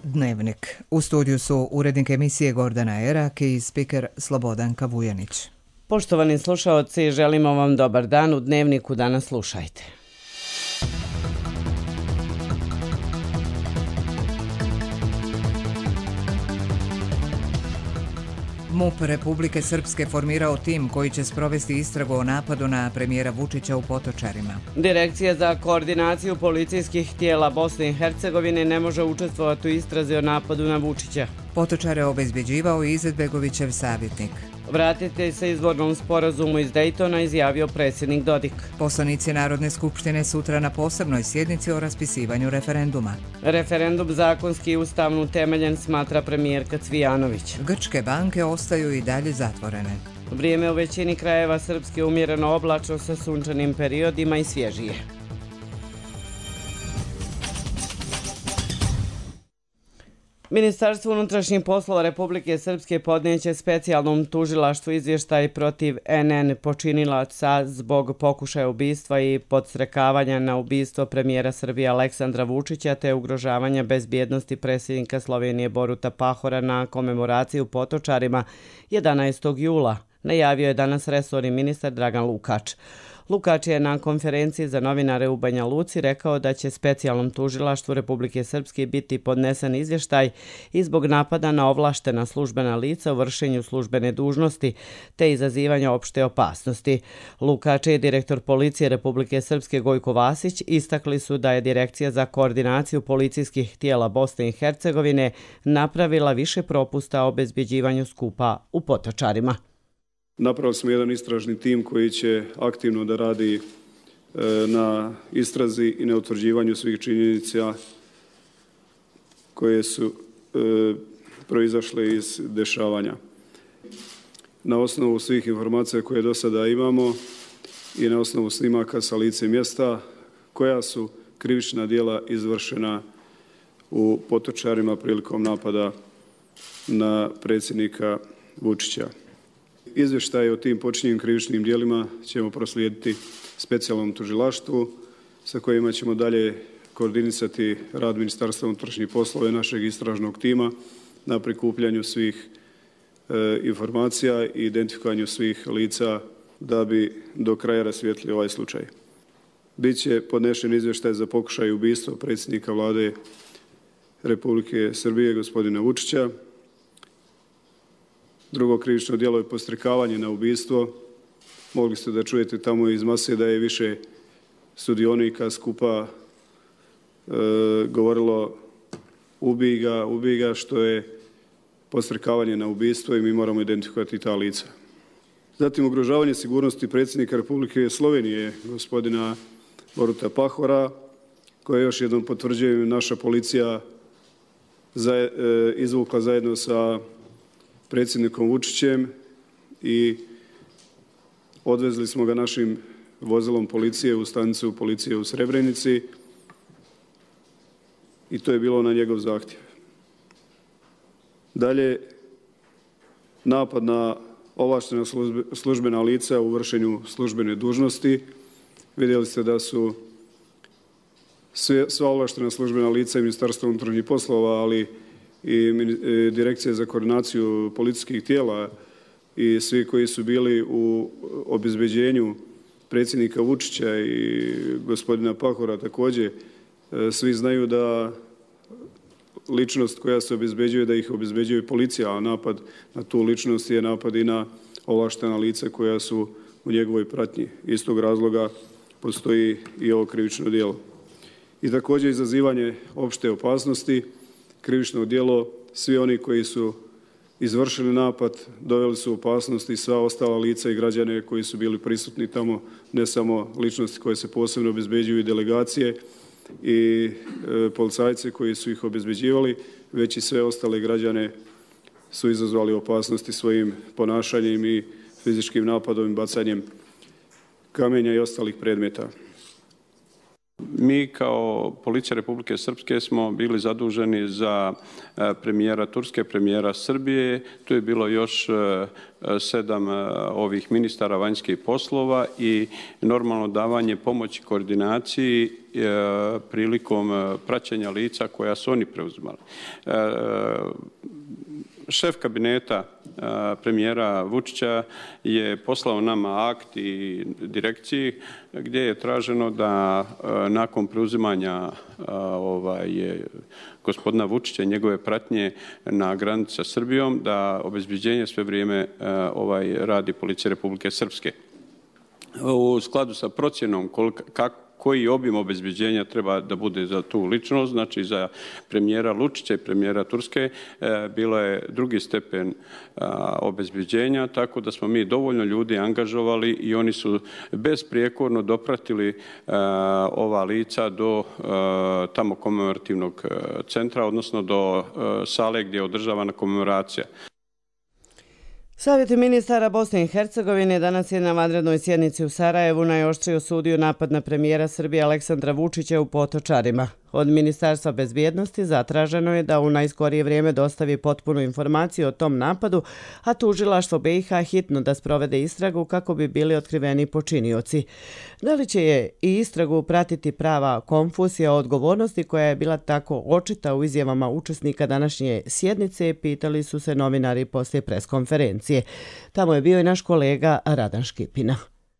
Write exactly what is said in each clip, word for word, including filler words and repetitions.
Dnevnik. U studiju su urednik emisije Gordana Erak i spiker Slobodanka Vujanić. Poštovani slušaoci, želimo vam dobar dan. U Dnevniku danas slušajte. MUP Republike Srpske formirao tim koji će sprovesti istragu o napadu na premijera Vučića u Potočarima. Direkcija za koordinaciju policijskih tijela Bosne i Hercegovine ne može učestvovati u istrazi o napadu na Vučića. Potočare obezbeđivao i Izetbegovićev savjetnik. Vratite se izvornom sporazumu iz Dejtona, izjavio predsjednik Dodik. Poslanici Narodne skupštine sutra na posebnoj sjednici o raspisivanju referenduma. Referendum zakonski i ustavno utemeljen, smatra premijerka Cvijanović. Grčke banke ostaju i dalje zatvorene. Vrijeme u većini krajeva Srpske umjereno oblačno sa sunčanim periodima i svježije. Ministarstvo unutrašnjih poslova Republike Srpske podnijeće specijalnom tužilaštvu izvještaj protiv en en počinilaca zbog pokušaja ubistva i podstrekavanja na ubistvo premijera Srbije Aleksandra Vučića te ugrožavanja bezbjednosti predsjednika Slovenije Boruta Pahora na komemoraciji u Potočarima jedanaestog jula, najavio je danas resorni ministar Dragan Lukač. Lukač je na konferenciji za novinare u Banja Luci rekao da će specijalnom tužilaštvu Republike Srpske biti podnesen izvještaj i zbog napada na ovlaštena službena lica u vršenju službene dužnosti te izazivanja opšte opasnosti. Lukač i direktor policije Republike Srpske Gojko Vasić istakli su da je Direkcija za koordinaciju policijskih tijela Bosne i Hercegovine napravila više propusta o obezbeđivanju skupa u Potočarima. Napravili smo jedan istražni tim koji će aktivno da radi na istrazi i na utvrđivanju svih činjenica koje su proizašle iz dešavanja. Na osnovu svih informacija koje do sada imamo i na osnovu snimaka sa lice mjesta koja su krivična djela izvršena u Potočarima prilikom napada na predsjednika Vučića. Izvještaj o tim počinjenim krivičnim djelima ćemo proslijediti specijalnom tužilaštvu sa kojima ćemo dalje koordinisati rad Ministarstva unutrašnjih poslova i našeg istražnog tima na prikupljanju svih e, informacija i identifikovanju svih lica da bi do kraja rasvijetlili ovaj slučaj. Biće podnešen izvještaj za pokušaj ubistva predsjednika Vlade Republike Srbije gospodina Vučića. Drugo krivično djelo je podstrekavanje na ubistvo. Mogli ste da čujete tamo iz mase da je više sudionika skupa e, govorilo ubij ga, ubij ga, što je podstrekavanje na ubistvo i mi moramo identifikovati ta lica. Zatim ugrožavanje sigurnosti predsjednika Republike Slovenije, gospodina Boruta Pahora, koje još jednom potvrđujem naša policija za, e, izvukla zajedno sa predsjednikom Vučićem i odvezli smo ga našim vozilom policije u stanicu policije u Srebrenici i to je bilo na njegov zahtjev. Dalje, napad na ovlaštena službena lica u vršenju službene dužnosti. Vidjeli ste da su sve, sva ovlaštena službena lica i Ministarstva unutrašnjih poslova, ali i Direkcija za koordinaciju policijskih tijela i svi koji su bili u obezbeđenju predsjednika Vučića i gospodina Pahora također, svi znaju da ličnost koja se obezbeđuje, da ih obezbeđuje policija, a napad na tu ličnost je napad i na ovlaštena lica koja su u njegovoj pratnji. Iz tog razloga postoji i ovo krivično djelo. I također izazivanje opšte opasnosti, krivično djelo, svi oni koji su izvršili napad doveli su u opasnost i sva ostala lica i građane koji su bili prisutni tamo, ne samo ličnosti koje se posebno obezbeđuju i delegacije i e, policajce koji su ih obezbeđivali, već i sve ostale građane su izazvali opasnosti svojim ponašanjem i fizičkim napadom i bacanjem kamenja i ostalih predmeta. Mi kao Policija Republike Srpske smo bili zaduženi za premijera Turske, premijera Srbije. Tu je bilo još sedam ovih ministara vanjskih poslova i normalno davanje pomoći koordinaciji prilikom praćenja lica koja su oni preuzimali. Šef kabineta premijera Vučića je poslao nama akt i direkciji gdje je traženo da nakon preuzimanja ovaj, gospodina Vučića i njegove pratnje na granici sa Srbijom da obezbeđenje sve vrijeme ovaj, radi Policija Republike Srpske. U skladu sa procjenom kako koji obim obezbeđenja treba da bude za tu ličnost, znači za premijera Lučića i premijera Turske, bilo je drugi stepen obezbeđenja, tako da smo mi dovoljno ljudi angažovali i oni su besprijekorno dopratili ova lica do tamo komemorativnog centra, odnosno do sale gdje je održavana komemoracija. Savjet ministara Bosne i Hercegovine danas je na vanrednoj sjednici u Sarajevu najoštrije osudio napad na premijera Srbije Aleksandra Vučića u Potočarima. Od Ministarstva bezbjednosti zatraženo je da u najskorije vrijeme dostavi potpunu informaciju o tom napadu, a tužilaštvo B i H hitno da sprovede istragu kako bi bili otkriveni počinioci. Da li će je i istragu pratiti prava konfuzija o odgovornosti koja je bila tako očita u izjavama učesnika današnje sjednice, pitali su se novinari poslije preskonferencije. Tamo je bio i naš kolega Radan Škipina.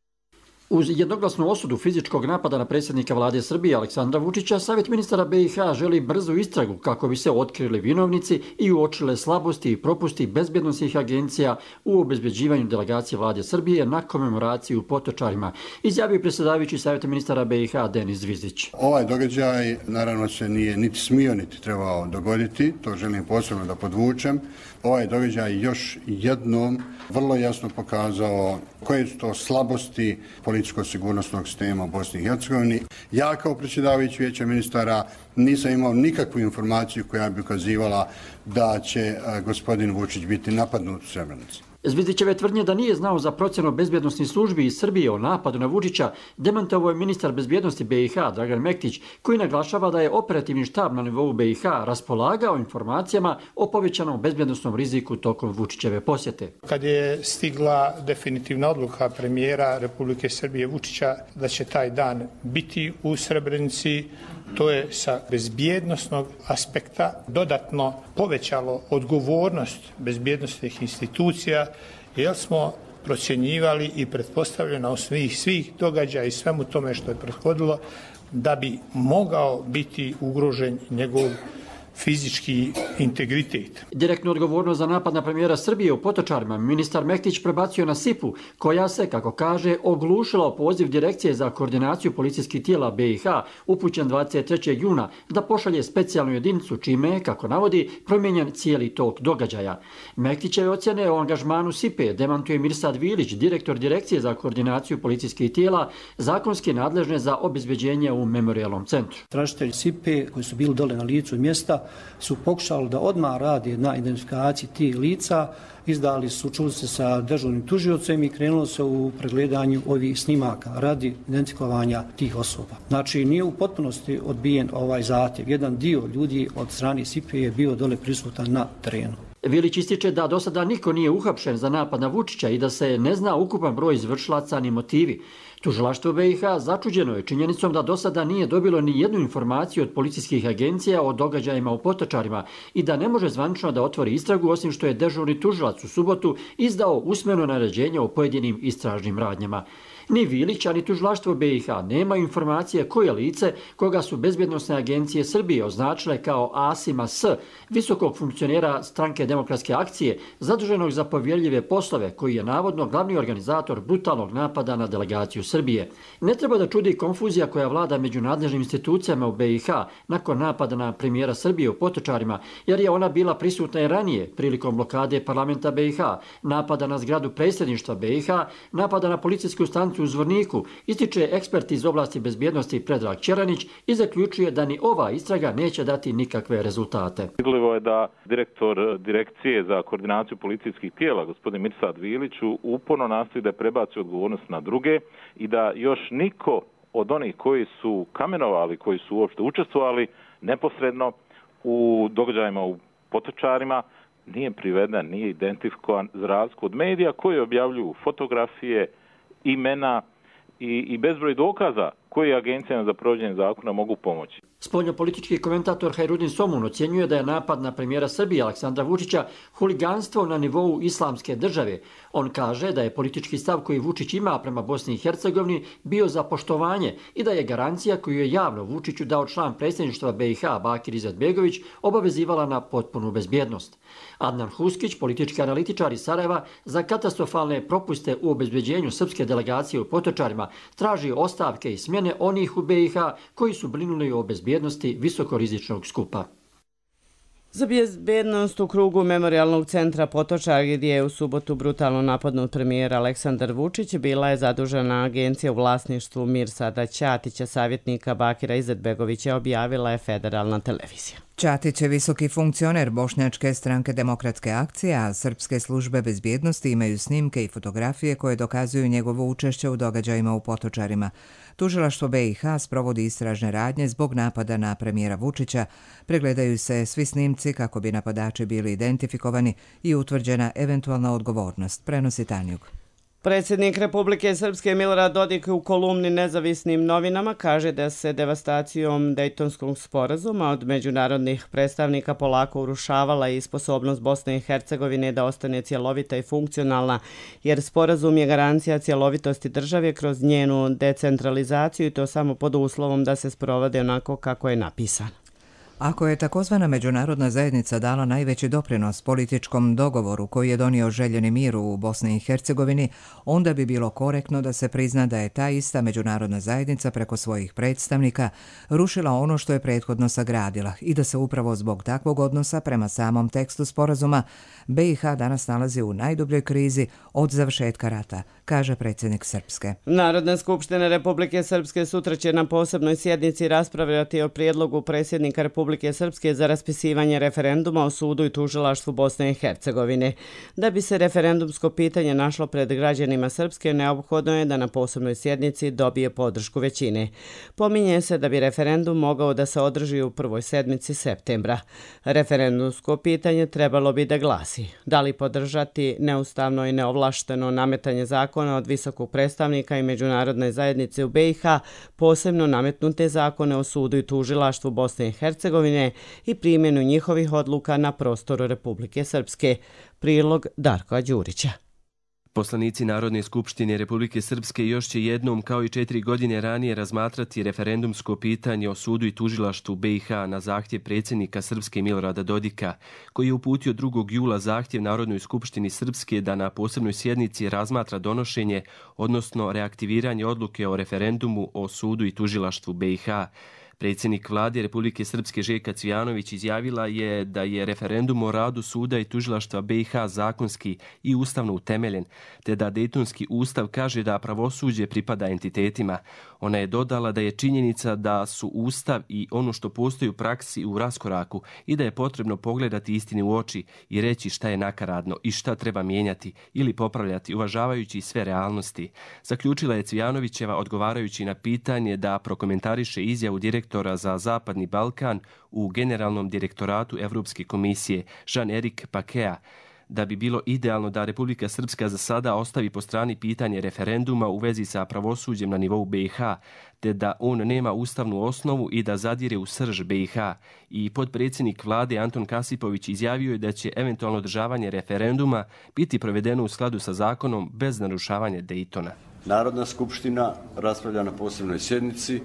Uz jednoglasnu osudu fizičkog napada na predsjednika vlade Srbije Aleksandra Vučića, Savjet ministara B i H želi brzu istragu kako bi se otkrili vinovnici i uočile slabosti i propusti bezbjednosnih agencija u obezbeđivanju delegacije vlade Srbije na komemoraciji u Potočarima, izjavio predsjedavajući Savjeta ministara B i H Denis Zvizdić. Ovaj događaj naravno se nije niti smio niti trebao dogoditi, to želim posebno da podvučem. Ovaj događaj još jednom vrlo jasno pokazao koje su to slabosti političko-sigurnosnog sistema u Bosni i Hercegovini. Ja kao predsjedavajući Vijeća ministara nisam imao nikakvu informaciju koja bi ukazivala da će gospodin Vučić biti napadnut u Srebrenici. Zvizdićeve tvrdnje da nije znao za procjenu bezbjednosnih službi iz Srbije o napadu na Vučića demantovao je ministar bezbjednosti B i H Dragan Mektić, koji naglašava da je operativni štab na nivou B i H raspolagao informacijama o povećanom bezbjednosnom riziku tokom Vučićeve posjete. Kad je stigla definitivna odluka premijera Republike Srbije Vučića da će taj dan biti u Srebrenici, to je sa bezbjednosnog aspekta dodatno povećalo odgovornost bezbjednosnih institucija, jer smo procjenjivali i pretpostavljali na osnovu svih događaja i svemu tome što je prethodilo da bi mogao biti ugrožen njegov fizički integritet. Direktnu odgovornost za napad na premijera Srbije u Potočarima ministar Mektić prebacio na S I P U, koja se, kako kaže, oglušila o poziv Direkcije za koordinaciju policijskih tijela B i H upućen dvadeset trećeg juna da pošalje specijalnu jedinicu, čime je, kako navodi, promijenjen cijeli tok događaja. Mektićeve ocjene o angažmanu S I P E demantuje Mirsad Vilić, direktor Direkcije za koordinaciju policijskih tijela, zakonski nadležne za obezbeđenje u memorijalnom centru. Tražitelji S I P E koji su bili dole na licu mjesta su pokušali da odmah rade na identifikaciji tih lica, izdali su, čuli se sa dežurnim tužiocem i krenulo se u pregledanju ovih snimaka radi identifikovanja tih osoba. Znači, nije u potpunosti odbijen ovaj zahtjev. Jedan dio ljudi od strane S I P E je bio dole prisutan na terenu. Vilić ističe da do sada niko nije uhapšen za napad na Vučića i da se ne zna ukupan broj izvršilaca ni motivi. Tužilaštvo B i H začuđeno je činjenicom da do sada nije dobilo ni jednu informaciju od policijskih agencija o događajima u Potočarima i da ne može zvanično da otvori istragu, osim što je dežurni tužilac u subotu izdao usmeno naređenje o pojedinim istražnim radnjama. Ni Vilić, ni tužilaštvo B i H nema informacije koje lice koga su bezbjednosne agencije Srbije označile kao Asima S, visokog funkcionera Stranke demokratske akcije, zaduženog za povjerljive poslove, koji je navodno glavni organizator brutalnog napada na delegaciju Srbije. Ne treba da čudi konfuzija koja vlada među nadležnim institucijama u B i H nakon napada na premijera Srbije u Potočarima, jer je ona bila prisutna i ranije prilikom blokade parlamenta B i H, napada na zgradu predsjedništva B i H, napada na policijsku stanicu u Zvorniku, ističe ekspert iz oblasti bezbjednosti Predrag Čeranić i zaključuje da ni ova istraga neće dati nikakve rezultate. Vidljivo je da direktor Direkcije za koordinaciju policijskih tijela, gospodin Mirsad Vilić, uporno nastoji da prebaci odgovornost na druge i da još niko od onih koji su kamenovali, koji su uopšte učestvovali neposredno u događajima u Potočarima, nije priveden, nije identifikovan za razliku od medija koji objavljuju fotografije, imena i, i bezbroj dokaza koji agencijama za provođenje zakona mogu pomoći. Spoljnopolitički komentator Hajrudin Somun ocjenjuje da je napad na premijera Srbije Aleksandra Vučića huliganstvo na nivou islamske države. On kaže da je politički stav koji Vučić ima prema Bosni i Hercegovini bio za poštovanje i da je garancija koju je javno Vučiću dao član predsjedništva B i H Bakir Izetbegović obavezivala na potpunu bezbjednost. Adnan Huskić, politički analitičar iz Sarajeva, za katastrofalne propuste u obezbeđenju srpske delegacije u Potočarima traži ostavke i smjene onih u B i H koji su brinuli o bezbjednosti visokorizičnog skupa. Za bezbednost u krugu Memorijalnog centra Potočar, gdje je u subotu brutalno napadnut premijer Aleksandar Vučić, bila je zadužena agencija u vlasništvu Mirsada Ćatića, savjetnika Bakira Izetbegovića, objavila je federalna televizija. Ćatić je visoki funkcioner Bošnjačke stranke Demokratske akcije, a srpske službe bezbjednosti imaju snimke i fotografije koje dokazuju njegovo učešće u događajima u Potočarima. Tužilaštvo B i H sprovodi istražne radnje zbog napada na premijera Vučića, pregledaju se svi snimci kako bi napadači bili identifikovani i utvrđena eventualna odgovornost, prenosi Tanjug. Predsjednik Republike Srpske Milorad Dodik u kolumni Nezavisnim novinama kaže da se devastacijom Dejtonskog sporazuma od međunarodnih predstavnika polako urušavala i sposobnost Bosne i Hercegovine da ostane cjelovita i funkcionalna, jer sporazum je garancija cjelovitosti države kroz njenu decentralizaciju i to samo pod uslovom da se sprovode onako kako je napisano. Ako je takozvana međunarodna zajednica dala najveći doprinos političkom dogovoru koji je donio željeni mir u Bosni i Hercegovini, onda bi bilo korektno da se prizna da je ta ista međunarodna zajednica preko svojih predstavnika rušila ono što je prethodno sagradila i da se upravo zbog takvog odnosa prema samom tekstu sporazuma B i H danas nalazi u najdubljoj krizi od završetka rata, kaže predsjednik Srpske. Narodna skupština Republike Srpske sutra će na posebnoj sjednici raspravljati o prijedlogu predsjednika Republike Srpske za raspisivanje referenduma o sudu i tužilaštvu Bosne i Hercegovine. Da bi se referendumsko pitanje našlo pred građanima Srpske, neophodno je da na posebnoj sjednici dobije podršku većine. Pominje se da bi referendum mogao da se održi u prvoj sedmici septembra. Referendumsko pitanje trebalo bi da glasi: da li podržati neustavno i neovlašteno nametanje zakona od visokog predstavnika i međunarodne zajednice u B i H, posebno nametnute zakone o sudu i tužilaštvu Bosne i Hercegovine i primjenu njihovih odluka na prostoru Republike Srpske. Prilog Darka Đurića. Poslanici Narodne skupštine Republike Srpske još će jednom, kao i četiri godine ranije, razmatrati referendumsko pitanje o sudu i tužilaštvu B i H na zahtjev predsjednika Srpske Milorada Dodika, koji je uputio drugog jula zahtjev Narodnoj skupštini Srpske da na posebnoj sjednici razmatra donošenje, odnosno reaktiviranje odluke o referendumu o sudu i tužilaštvu B i H. Predsjednik vlade Republike Srpske Željka Cvijanović izjavila je da je referendum o radu suda i tužilaštva B i H zakonski i ustavno utemeljen, te da Dejtonski ustav kaže da pravosuđe pripada entitetima. Ona je dodala da je činjenica da su ustav i ono što postoji u praksi u raskoraku i da je potrebno pogledati istini u oči i reći šta je nakaradno i šta treba mijenjati ili popravljati, uvažavajući sve realnosti. Zaključila je Cvijanovićeva odgovarajući na pitanje da prokomentariše izjavu direktora za Zapadni Balkan u Generalnom direktoratu Evropske komisije Jean-Éric Paqueta, da bi bilo idealno da Republika Srpska za sada ostavi po strani pitanje referenduma u vezi sa pravosuđem na nivou B i H, te da on nema ustavnu osnovu i da zadire u srž B i H. I potpredsjednik vlade Anton Kasipović izjavio je da će eventualno održavanje referenduma biti provedeno u skladu sa zakonom bez narušavanja Dejtona. Narodna skupština raspravlja na posebnoj sjednici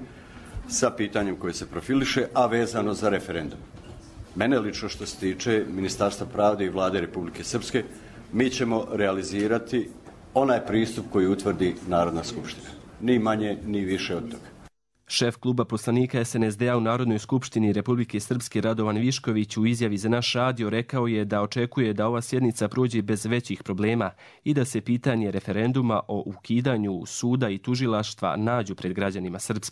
sa pitanjem koje se profiliše, a vezano za referendum. Mene lično što se tiče Ministarstva pravde i vlade Republike Srpske, mi ćemo realizirati onaj pristup koji utvrdi Narodna skupština. Ni manje, ni više od toga. Šef kluba poslanika S N S D-a u Narodnoj skupštini Republike Srpske Radovan Višković u izjavi za naš radio rekao je da očekuje da ova sjednica prođe bez većih problema i da se pitanje referenduma o ukidanju suda i tužilaštva nađu pred građanima Srpske.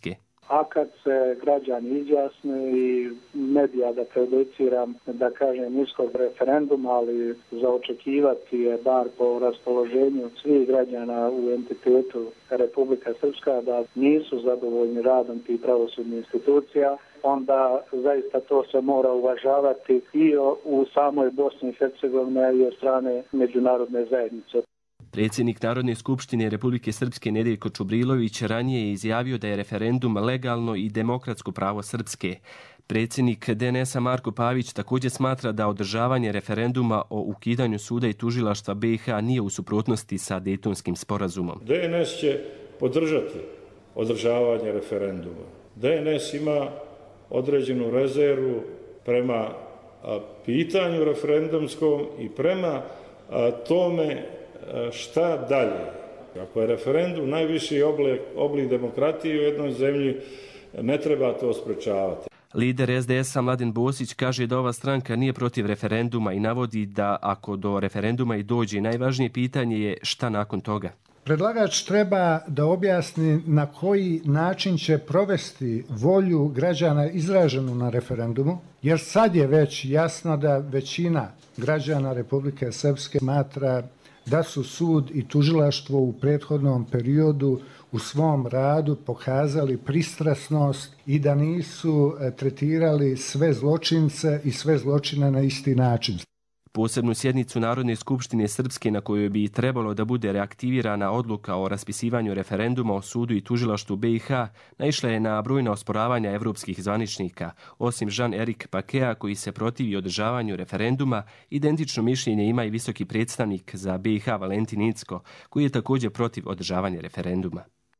a kad se građani izjasne i medija da prejudiciram, da kažem, ishod referenduma, ali za očekivati je bar po raspoloženju svih građana u entitetu Republika Srpska da nisu zadovoljni radom tih pravosudnih institucija, onda zaista to se mora uvažavati i u samoj Bosni i Hercegovini i od strane međunarodne zajednice. Predsjednik Narodne skupštine Republike Srpske Nedeljko Čubrilović ranije je izjavio da je referendum legalno i demokratsko pravo Srpske. Predsjednik D N S-a Marko Pavić također smatra da održavanje referenduma o ukidanju suda i tužilaštva B i H nije u suprotnosti sa Dejtonskim sporazumom. D N S će podržati održavanje referenduma. D N S ima određenu rezervu prema pitanju referendumskom i prema tome šta dalje. Ako je referendum najviši oblik, oblik demokratije u jednoj zemlji, ne treba to sprečavati. Lider S D S-a Mladen Bosić kaže da ova stranka nije protiv referenduma i navodi da ako do referenduma i dođe, najvažnije pitanje je šta nakon toga. Predlagač treba da objasni na koji način će provesti volju građana izraženu na referendumu, jer sad je već jasno da većina građana Republike Srpske smatra da su sud i tužilaštvo u prethodnom periodu u svom radu pokazali pristrasnost i da nisu tretirali sve zločince i sve zločine na isti način. Posebnu sjednicu Narodne skupštine Srpske na kojoj bi trebalo da bude reaktivirana odluka o raspisivanju referenduma o sudu i tužilaštvu B i H naišla je na brojna osporavanja evropskih zvaničnika. Osim Jean-Éric Paqueta koji se protivi održavanju referenduma, identično mišljenje ima i visoki predstavnik za B i H Valentin Incko, koji je također protiv održavanja referenduma.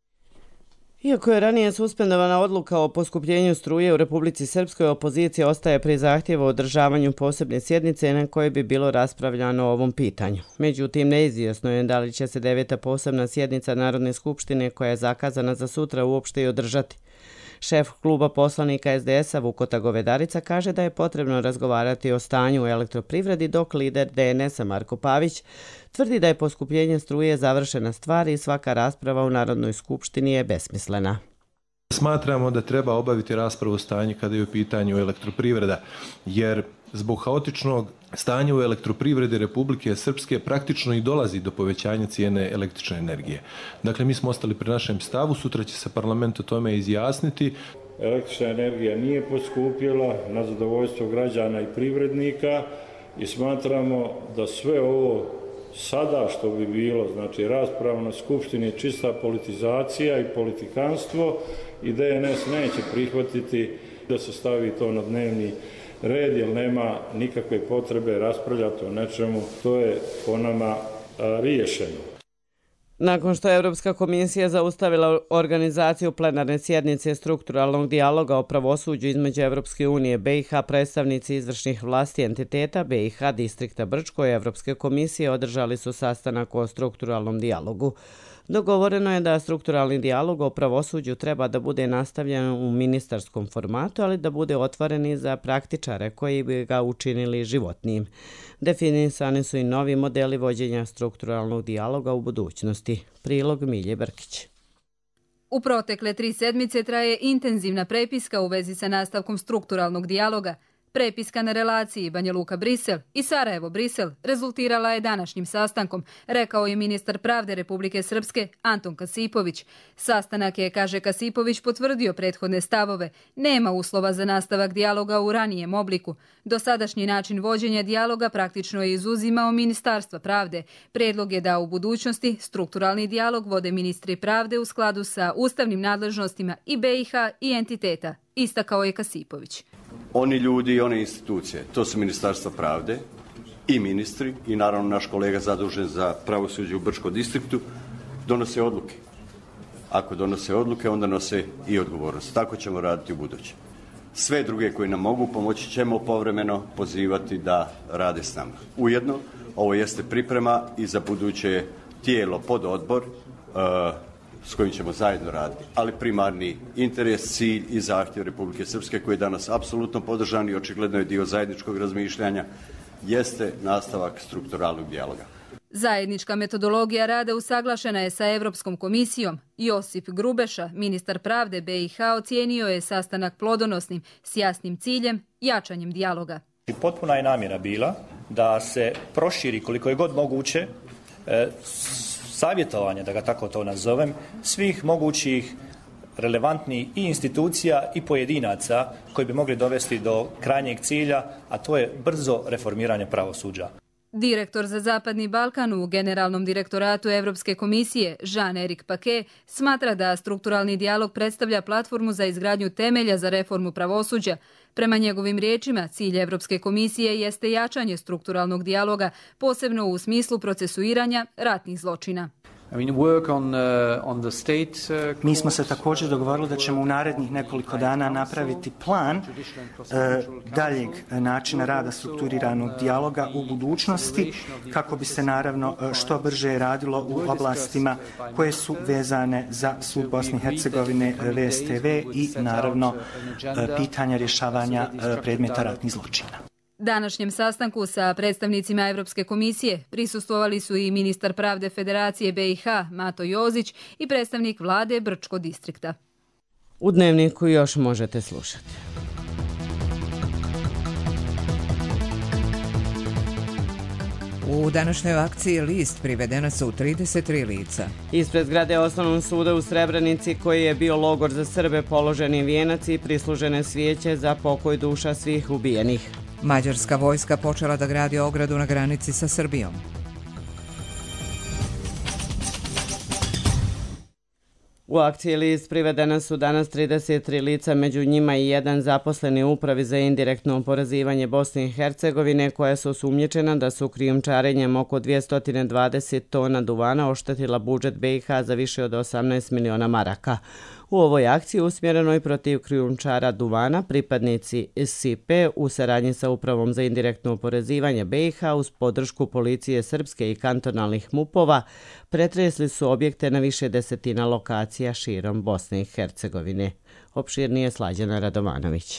Iako je ranije suspendovana odluka o poskupljenju struje u Republici Srpskoj, opozicija ostaje pri zahtjevu o održavanju posebne sjednice na kojoj bi bilo raspravljano o ovom pitanju. Međutim, neizvjesno je da li će se deveta posebna sjednica Narodne skupštine koja je zakazana za sutra uopšte i održati. Šef kluba poslanika S D S-a Vukota Govedarica kaže da je potrebno razgovarati o stanju u elektroprivredi, dok lider D N S-a Marko Pavić tvrdi da je poskupljenje struje završena stvar i svaka rasprava u Narodnoj skupštini je besmislena. Smatramo da treba obaviti raspravu o stanju kada je u pitanju elektroprivreda, jer zbog haotičnog stanja u elektroprivredi Republike Srpske praktično i dolazi do povećanja cijene električne energije. Dakle, mi smo ostali pri našem stavu, sutra će se parlament o tome izjasniti. Električna energija nije poskupjela na zadovoljstvo građana i privrednika i smatramo da sve ovo sada što bi bilo, znači rasprava na Skupštini je čista politizacija i politikanstvo i D N S neće prihvatiti da se stavi to na dnevni red, jer nema nikakve potrebe raspravljati o nečemu, to je po nama riješeno. Nakon što je Europska komisija zaustavila organizaciju plenarne sjednice strukturalnog dijaloga o pravosuđu između Evropske unije, B i H, predstavnici izvršnih vlasti entiteta B i H distrikta Brčko i Evropske komisije održali su sastanak o strukturalnom dijalogu. Dogovoreno je da strukturalni dijalog o pravosuđu treba da bude nastavljen u ministarskom formatu, ali da bude otvoren i za praktičare koji bi ga učinili životnim. Definisani su i novi modeli vođenja strukturalnog dijaloga u budućnosti. Prilog Milje Brkić. U protekle tri sedmice traje intenzivna prepiska u vezi sa nastavkom strukturalnog dijaloga. Prepiska na relaciji Banja Luka-Brisel i Sarajevo-Brisel rezultirala je današnjim sastankom, rekao je ministar pravde Republike Srpske Anton Kasipović. Sastanak je, kaže Kasipović, potvrdio prethodne stavove. Nema uslova za nastavak dijaloga u ranijem obliku. Dosadašnji način vođenja dijaloga praktično je izuzimao Ministarstva pravde. Predlog je da u budućnosti strukturalni dijalog vode ministri pravde u skladu sa ustavnim nadležnostima i B i H i entiteta, istakao je Kasipović. Oni ljudi i one institucije, to su Ministarstva pravde i ministri i naravno naš kolega zadužen za pravosuđe u Brčkom distriktu, donose odluke. Ako donose odluke, onda nose i odgovornost. Tako ćemo raditi u buduće. Sve druge koji nam mogu pomoći ćemo povremeno pozivati da rade s nama. Ujedno, ovo jeste priprema i za buduće tijelo pod odbor uh, s kojim ćemo zajedno raditi, ali primarni interes, cilj i zahtjev Republike Srpske, koji je danas apsolutno podržan i očigledno je dio zajedničkog razmišljanja, jeste nastavak strukturalnog dijaloga. Zajednička metodologija rada usaglašena je sa Evropskom komisijom. Josip Grubeša, ministar pravde B i H, ocijenio je sastanak plodonosnim s jasnim ciljem, jačanjem dijaloga. Potpuna je namjera bila da se proširi koliko je god moguće e, savjetovanje, da ga tako to nazovem, svih mogućih relevantnih i institucija i pojedinaca koji bi mogli dovesti do krajnjeg cilja, a to je brzo reformiranje pravosuđa. Direktor za Zapadni Balkan u Generalnom direktoratu Evropske komisije, Jean-Éric Paquet, smatra da strukturalni dijalog predstavlja platformu za izgradnju temelja za reformu pravosuđa. Prema njegovim riječima, cilj Evropske komisije jeste jačanje strukturalnog dijaloga, posebno u smislu procesuiranja ratnih zločina. Mi smo se također dogovorili da ćemo u narednih nekoliko dana napraviti plan daljeg načina rada strukturiranog dijaloga u budućnosti, kako bi se naravno što brže radilo u oblastima koje su vezane za sud Bosne i Hercegovine, V S T V i naravno pitanja rješavanja predmeta ratnih zločina. Današnjem sastanku sa predstavnicima Evropske komisije prisustvovali su i ministar pravde Federacije B i H Mato Jozić i predstavnik vlade Brčko distrikta. U Dnevniku još možete slušati. U današnjoj akciji List privedena su trideset tri lica. Ispred zgrade Osnovnog suda u Srebrenici, koji je bio logor za Srbe, položeni vijenac i prislužene svijeće za pokoj duša svih ubijenih. Mađarska vojska počela da gradi ogradu na granici sa Srbijom. U akciji List privedena su danas trideset tri lica, među njima i jedan zaposleni u Upravi za indirektno oporezivanje Bosne i Hercegovine, koja su osumnjičena da su krijumčarenjem oko dvjesto dvadeset tona duvana oštetila budžet B i H za više od osamnaest miliona maraka. U ovoj akciji usmjerenoj protiv krijumčara duvana, pripadnici S I P u saradnji sa Upravom za indirektno oporezivanje B i H uz podršku policije srpske i kantonalnih MUP-ova pretresli su objekte na više desetina lokacija širom Bosne i Hercegovine. Opširnije Slađana Radovanović.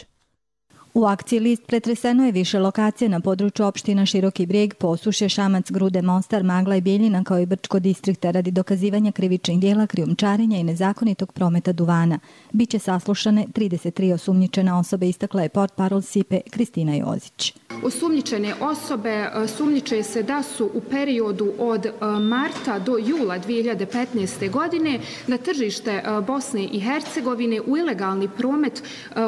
U akciji List pretreseno je više lokacije na području opština Široki Brijeg, Posušje, Šamac, Grude, Mostar, Magla i Bijeljina, kao i Brčko distrikta radi dokazivanja krivičnih dijela, krijumčarenja i nezakonitog prometa duvana. Biće saslušane trideset tri osumnjičene osobe, istakla je portparol S I P E Kristina Jozić. Osumnjičene osobe sumnjiče se da su u periodu od marta do jula dvije hiljade petnaeste. godine na tržište Bosne i Hercegovine u ilegalni promet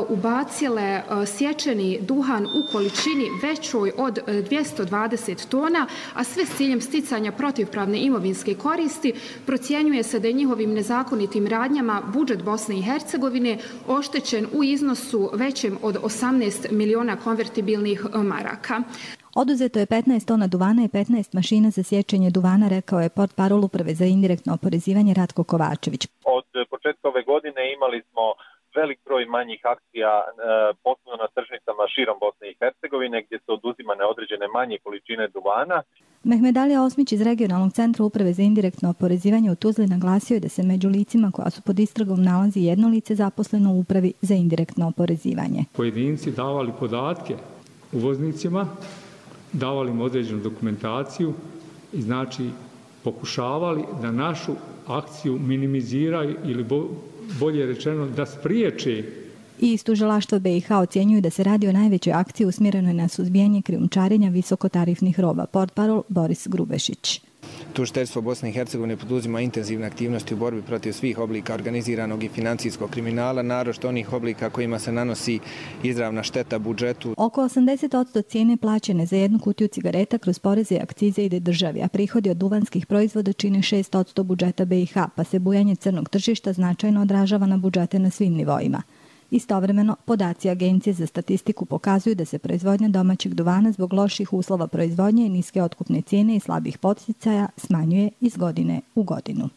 ubacile sječeni duhan u količini većoj od dvjesto dvadeset tona, a sve s ciljem sticanja protivpravne imovinske koristi. Procjenjuje se da je njihovim nezakonitim radnjama budžet Bosne i Hercegovine oštećen u iznosu većem od osamnaest miliona konvertibilnih maraka. Oduzeto je petnaest tona duvana i petnaest mašina za sječenje duvana, rekao je portparol Uprave za indirektno oporezivanje Ratko Kovačević. Od početka ove godine imali smo velik broj manjih akcija, posebno na tržnicama širom Bosne i Hercegovine, gdje su oduzimane određene manje količine duvana. Mehmedalija Osmić iz Regionalnog centra Uprave za indirektno oporezivanje u Tuzli naglasio je da se među licima koja su pod istragom nalazi jedno lice zaposleno u Upravi za indirektno oporezivanje. Pojedinci davali podatke uvoznicima, davali im određenu dokumentaciju i znači pokušavali da našu akciju minimiziraju ili bolje rečeno da spriječe. I iz tužilaštva B i H ocjenjuju da se radi o najvećoj akciji usmjerenoj na suzbijanje krijumčarenja visokotarifnih roba. Portparol Boris Grubešić. Tužiteljstvo Bosne i Hercegovine poduzima intenzivne aktivnosti u borbi protiv svih oblika organiziranog i financijskog kriminala, naročito onih oblika kojima se nanosi izravna šteta budžetu. Oko osamdeset posto cijene plaćene za jednu kutiju cigareta kroz poreze i akcize ide državi, a prihodi od duvanskih proizvoda čine šest posto budžeta B i H, pa se bujanje crnog tržišta značajno odražava na budžete na svim nivoima. Istovremeno, podaci Agencije za statistiku pokazuju da se proizvodnja domaćeg duvana zbog loših uslova proizvodnje i niske otkupne cijene i slabih podsticaja smanjuje iz godine u godinu.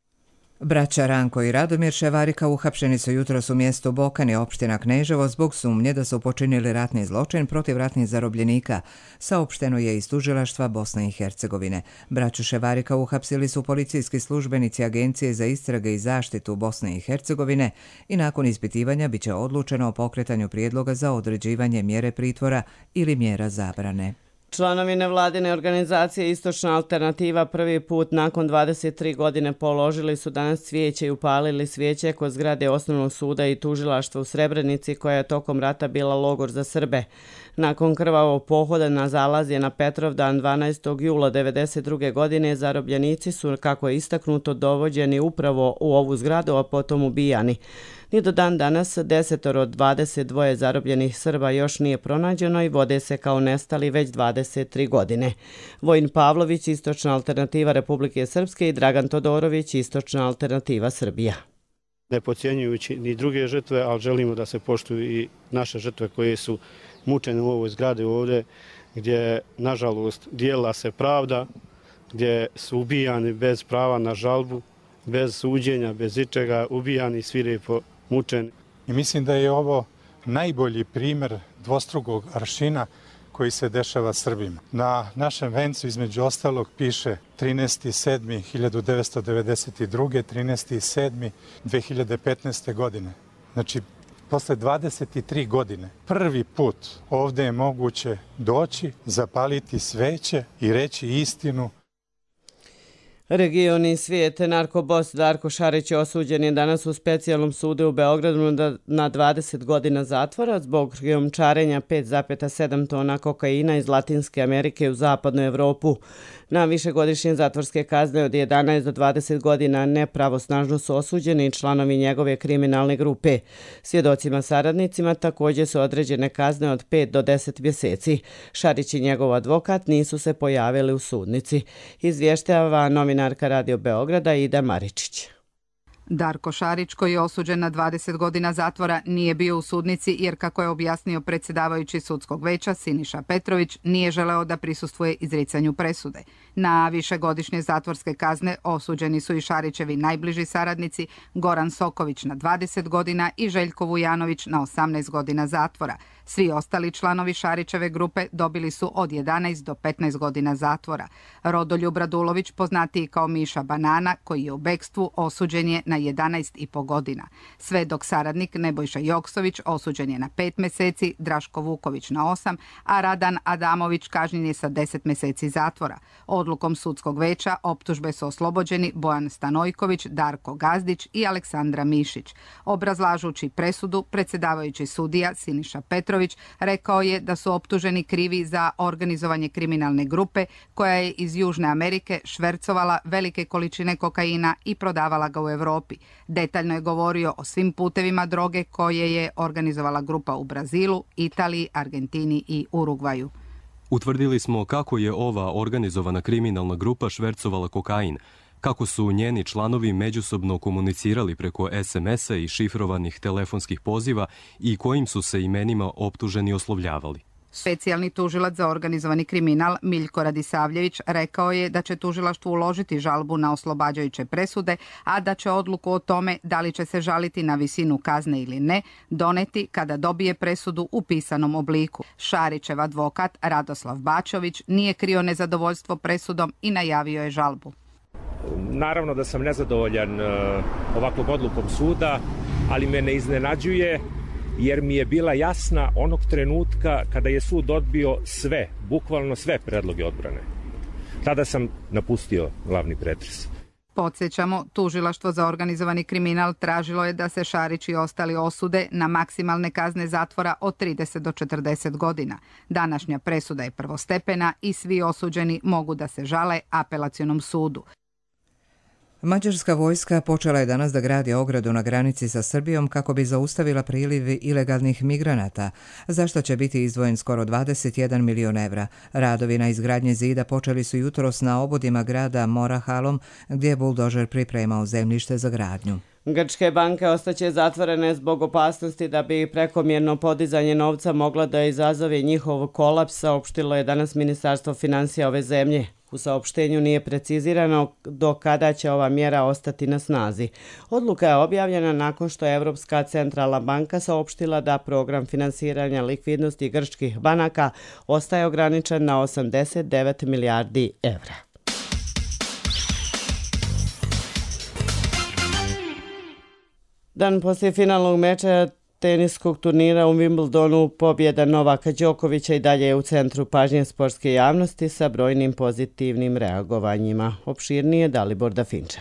Braća Ranko i Radomir Ševarika uhapšeni su jutros u mjestu Bokani, opština Kneževo, zbog sumnje da su počinili ratni zločin protiv ratnih zarobljenika, saopšteno je iz tužilaštva Bosne i Hercegovine. Braću Ševarika uhapsili su policijski službenici Agencije za istrage i zaštitu Bosne i Hercegovine i nakon ispitivanja biće odlučeno o pokretanju prijedloga za određivanje mjere pritvora ili mjera zabrane. Članovi nevladine organizacije Istočna alternativa prvi put nakon dvadeset tri godine položili su danas cvijeće i upalili svijeće kod zgrade Osnovnog suda i tužilaštva u Srebrenici koja je tokom rata bila logor za Srbe. Nakon krvavog pohoda na zalazje na Petrovdan dvanaestog jula devedeset druge godine zarobljenici su, kako je istaknuto, dovođeni upravo u ovu zgradu, a potom ubijani. Ni do dan danas desetoro od dvadeset dva zarobljenih Srba još nije pronađeno i vode se kao nestali već dvadeset tri godine. Vojin Pavlović, Istočna alternativa Republike Srpske i Dragan Todorović, Istočna alternativa Srbija. Ne podcjenjujući ni druge žrtve, ali želimo da se poštuju i naše žrtve koje su mučene u ovoj zgradi ovdje, gdje nažalost dijela se pravda, gdje su ubijani bez prava na žalbu, bez suđenja, bez ičega, ubijani svirepo mučeni. I mislim da je ovo najbolji primjer dvostrukog aršina koji se dešava Srbima. Na našem vencu između ostalog piše trinaesti sedmi hiljadu devetsto devedeset druge. trinaesti sedmi dve hiljade petnaeste. godine. Znači, posle dvadeset tri godine, prvi put ovdje je moguće doći, zapaliti sveće i reći istinu. Regioni svijet narkobos Darko Šarić osuđen je danas u specijalnom sudu u Beogradu na dvadeset godina zatvora zbog krijumčarenja pet zarez sedam tona kokaina iz Latinske Amerike u zapadnu Evropu. Na višegodišnje zatvorske kazne od jedanaest do dvadeset godina nepravosnažno su osuđeni članovi njegove kriminalne grupe. Svjedocima saradnicima također su određene kazne od pet do deset mjeseci. Šarić i njegov advokat nisu se pojavili u sudnici. Izvještava novinarka Radio Beograda Ida Maričić. Darko Šarić, koji je osuđen na dvadeset godina zatvora, nije bio u sudnici jer, kako je objasnio predsjedavajući sudskog veća Siniša Petrović, nije želeo da prisustvuje izricanju presude. Na višegodišnje zatvorske kazne osuđeni su i Šarićevi najbliži saradnici Goran Soković na dvadeset godina i Željko Vujanović na osamnaest godina zatvora. Svi ostali članovi Šarićeve grupe dobili su od jedanaest do petnaest godina zatvora. Rodoljub Radulović, poznatiji kao Miša Banana, koji je u bekstvu, osuđen je na jedanaest i po godina. Sve dok saradnik Nebojša Joksović osuđen je na pet mjeseci, Draško Vuković na osam, a Radan Adamović kažnjen je sa deset mjeseci zatvora. Odlukom sudskog veća optužbe su oslobođeni Bojan Stanojković, Darko Gazdić i Aleksandra Mišić. Obrazlažući presudu, predsjedavajući sudija Siniša Petrović rekao je da su optuženi krivi za organizovanje kriminalne grupe koja je iz Južne Amerike švercovala velike količine kokaina i prodavala ga u Europi. Detaljno je govorio o svim putevima droge koje je organizovala grupa u Brazilu, Italiji, Argentini i Urugvaju. Utvrdili smo kako je ova organizovana kriminalna grupa švercovala kokain, kako su njeni članovi međusobno komunicirali preko es em es-a i šifrovanih telefonskih poziva i kojim su se imenima optuženi oslovljavali. Specijalni tužilac za organizovani kriminal Miljko Radisavljević rekao je da će tužilaštvo uložiti žalbu na oslobađajuće presude, a da će odluku o tome da li će se žaliti na visinu kazne ili ne doneti kada dobije presudu u pisanom obliku. Šarićev advokat Radoslav Bačović nije krio nezadovoljstvo presudom i najavio je žalbu. Naravno da sam nezadovoljan ovakvom odlukom suda, ali me ne iznenađuje jer mi je bila jasna onog trenutka kada je sud odbio sve, bukvalno sve predloge odbrane. Tada sam napustio glavni pretres. Podsjećamo, tužilaštvo za organizovani kriminal tražilo je da se Šarić i ostali osude na maksimalne kazne zatvora od trideset do četrdeset godina. Današnja presuda je prvostepena i svi osuđeni mogu da se žale apelacionom sudu. Mađarska vojska počela je danas da gradi ogradu na granici sa Srbijom kako bi zaustavila priliv ilegalnih migranata, za što će biti izdvojen skoro dvadeset jedan milion evra. Radovi na izgradnje zida počeli su jutros na obodima grada Morahalom, gdje je buldožer pripremao zemljište za gradnju. Grčke banke ostaće zatvorene zbog opasnosti da bi prekomjerno podizanje novca moglo da izazove njihov kolaps, saopštilo je danas Ministarstvo finansija ove zemlje. U saopštenju nije precizirano do kada će ova mjera ostati na snazi. Odluka je objavljena nakon što je Evropska centralna banka saopštila da program finansiranja likvidnosti grčkih banaka ostaje ograničen na osamdeset devet milijardi evra. Dan poslije finalnog meča teniskog turnira u Wimbledonu pobjeda Novaka Đokovića i dalje je u centru pažnje sportske javnosti sa brojnim pozitivnim reagovanjima. Opširnije Dalibor Dafinčev.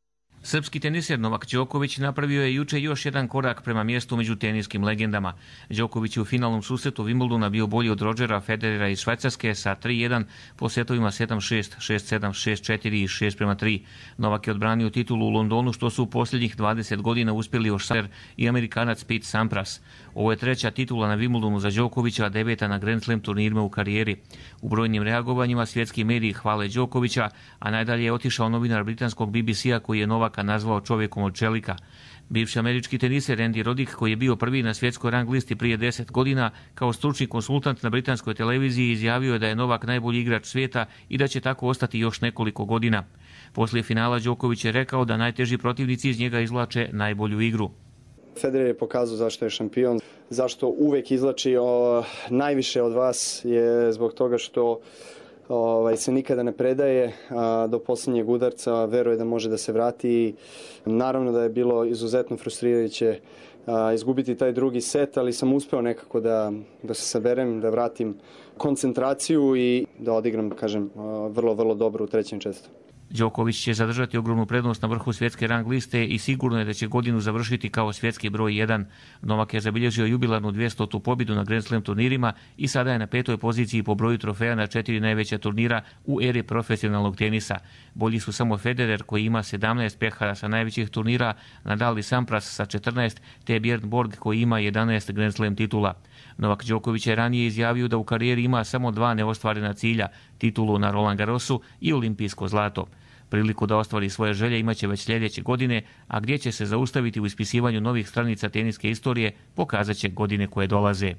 Srpski teniser Novak Đoković napravio je juče još jedan korak prema mjestu među teniskim legendama. Đoković je u finalnom susretu Wimbledona bio bolji od Rodgera Federera iz Švajcarske sa tri jedan po setovima sedam šest, šest sedam, šest četiri i šest prema tri. Novak je odbranio titulu u Londonu što su u posljednjih dvadeset godina uspjeli još Sander i Amerikanac Pete Sampras. Ovo je treća titula na Wimbledonu za Đokovića, a deveta na Grand Slam turnirima u karijeri. U brojnim reagovanjima svjetski mediji hvale Đokovića, a najdalje je otišao novinar britanskog B B C-a koji je Novaka nazvao čovjekom od čelika. Bivši američki teniser Andy Roddick, koji je bio prvi na svjetskoj rang listi prije deset godina, kao stručni konsultant na britanskoj televiziji izjavio je da je Novak najbolji igrač svijeta i da će tako ostati još nekoliko godina. Poslije finala Đoković je rekao da najteži protivnici iz njega izvlače najbolju igru. Federer je pokazao zašto je šampion, zašto uvijek izvlači o, najviše od vas je zbog toga što ovaj, se nikada ne predaje a, do posljednjeg udarca, veruje da može da se vrati. Naravno da je bilo izuzetno frustrirajuće a, izgubiti taj drugi set, ali sam uspeo nekako da, da se saberem, da vratim koncentraciju i da odigram, kažem, a, vrlo, vrlo dobro u trećem četvrtu. Đoković će zadržati ogromnu prednost na vrhu svjetske rang liste i sigurno je da će godinu završiti kao svjetski broj jedan. Novak je zabilježio jubilarnu dvjestotu pobjedu na Grand Slam turnirima i sada je na petoj poziciji po broju trofeja na četiri najveća turnira u eri profesionalnog tenisa. Bolji su samo Federer koji ima sedamnaest pehara sa najvećih turnira, Nadal i Sampras sa četrnaest, te Bjorn Borg koji ima jedanaest Grand Slam titula. Novak Đoković je ranije izjavio da u karijeri ima samo dva neostvarena cilja, titulu na Roland Garrosu i olimpijsko zlato. Priliku da ostvari svoje želje imaće već sljedeće godine, a gdje će se zaustaviti u ispisivanju novih stranica teniske istorije pokazat će godine koje dolaze.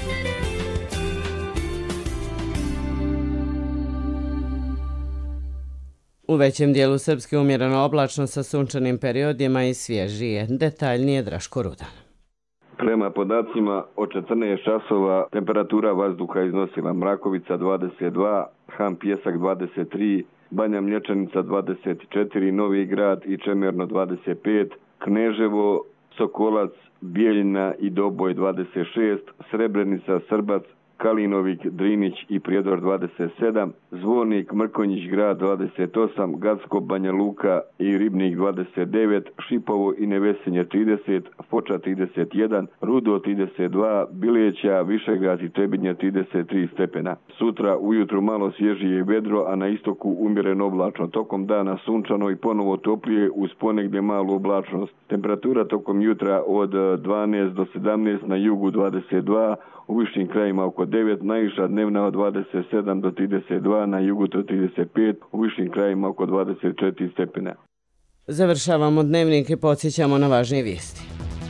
U većem dijelu Srpske umjereno oblačno sa sunčanim periodima i svježije. Detaljnije Draško Rudan. Prema podacima od četrnaest časova temperatura vazduha iznosila Mrakovica dvadeset dva, Han Pjesak dvadeset tri, Banja Mlječanica dvadeset četiri, Novi Grad i Čemerno dvadeset pet, Kneževo, Sokolac, Bijeljina i Doboj dvadeset šest, Srebrenica, Srbac, Kalinovik, Drinić i Prijedor dvadeset sedam, Zvornik, Mrkonjić grad dvadeset osam, Gacko, Banja Luka i Ribnik dvadeset devet, Šipovo i Nevesinje trideset, Foča trideset jedan, Rudo trideset dva, Bileća, Višegrad i Trebinje trideset tri stepena. Sutra ujutru malo svježije i vedro, a na istoku umjereno oblačno. Tokom dana sunčano i ponovo toplije uz ponegdje malu oblačnost. Temperatura tokom jutra od dvanaest do sedamnaest, na jugu dvadeset dva, u višim krajima oko devet, najviša dnevna od dvadeset sedam do trideset dva, na jugu do trideset pet, u višim krajima oko dvadeset četiri stepena. Završavamo dnevnik i podsjećamo na važnije vijesti.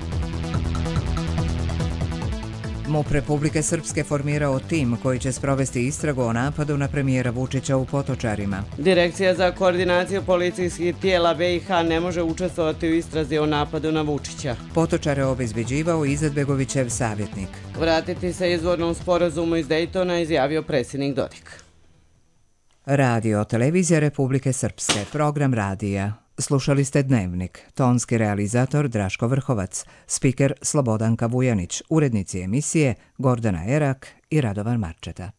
MUP Republike Srpske formirao tim koji će sprovesti istragu o napadu na premijera Vučića u Potočarima. Direkcija za koordinaciju policijskih tijela B i H ne može učestvovati u istrazi o napadu na Vučića. Potočare obezbeđivao Izetbegovićev savjetnik. Vratiti se izvornom sporazumu iz Dejtona, izjavio predsjednik Dodik. Radio Televizija Republike Srpske, program radija. Slušali ste Dnevnik, tonski realizator Draško Vrhovac, spiker Slobodanka Vujanić, urednici emisije Gordana Erak i Radovan Marčeta.